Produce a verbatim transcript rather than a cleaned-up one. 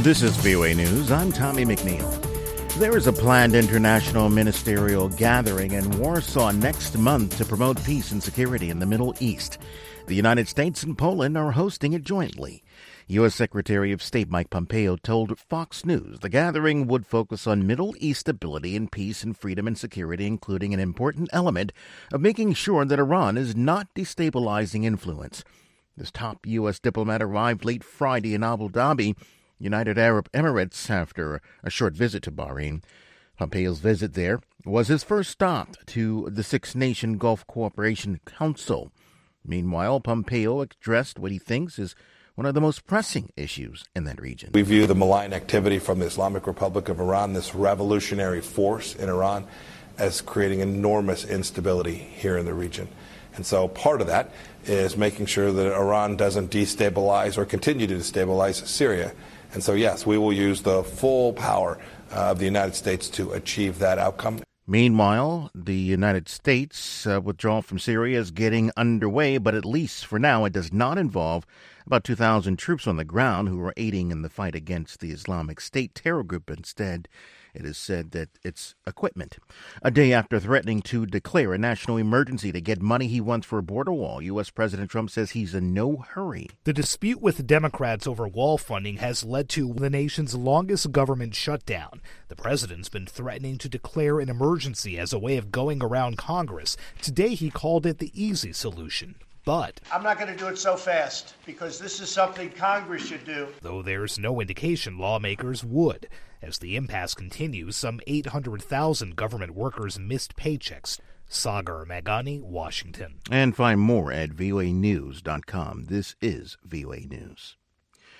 This is V O A News. I'm Tommy McNeil. There is a planned international ministerial gathering in Warsaw next month to promote peace and security in the Middle East. The United States and Poland are hosting it jointly. U S. Secretary of State Mike Pompeo told Fox News the gathering would focus on Middle East stability and peace and freedom and security, including an important element of making sure that Iran is not destabilizing influence. This top U S diplomat arrived late Friday in Abu Dhabi, United Arab Emirates, after a short visit to Bahrain. Pompeo's visit there was his first stop to the Six-Nation Gulf Cooperation Council. Meanwhile, Pompeo addressed what he thinks is one of the most pressing issues in that region. We view the malign activity from the Islamic Republic of Iran, this revolutionary force in Iran, as creating enormous instability here in the region. And so part of that is making sure that Iran doesn't destabilize or continue to destabilize Syria. And so, yes, we will use the full power uh, of the United States to achieve that outcome. Meanwhile, the United States uh, withdrawal from Syria is getting underway, but at least for now it does not involve about two thousand troops on the ground who are aiding in the fight against the Islamic State terror group. Instead, it is said that it's equipment. A day after threatening to declare a national emergency to get money he wants for a border wall, U S. President Trump says he's in no hurry. The dispute with Democrats over wall funding has led to the nation's longest government shutdown. The president's been threatening to declare an emergency as a way of going around Congress. Today, he called it the easy solution. But I'm not going to do it so fast because this is something Congress should do. Though there's no indication lawmakers would. As the impasse continues, some eight hundred thousand government workers missed paychecks. Sagar Magani, Washington. And find more at V O A news dot com. This is V O A News.